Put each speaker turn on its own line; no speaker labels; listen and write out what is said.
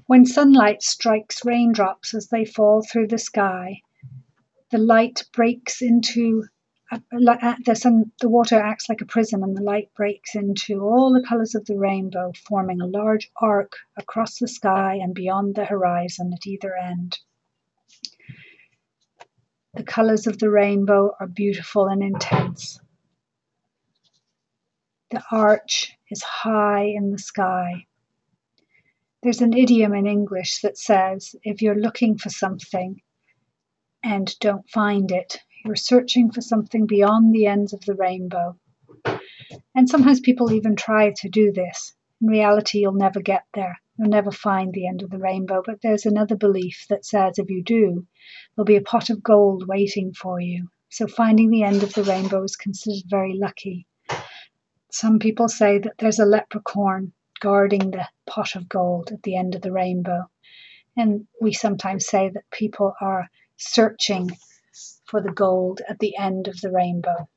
When sunlight strikes raindrops as they fall through the sky, the light breaks into the water acts like a prism, and the light breaks into all the colors of the rainbow, forming a large arc across the sky and beyond the horizon at either end. The colors of the rainbow are beautiful and intense. The arch is high in the sky. There's an idiom in English that says, if you're looking for something and don't find it, you're searching for something beyond the ends of the rainbow. And sometimes people even try to do this. In reality, you'll never get there. You'll never find the end of the rainbow. But there's another belief that says if you do, there'll be a pot of gold waiting for you. So finding the end of the rainbow is considered very lucky. Some people say that there's a leprechaun guarding the pot of gold at the end of the rainbow. And we sometimes say that people are searching for the gold at the end of the rainbow.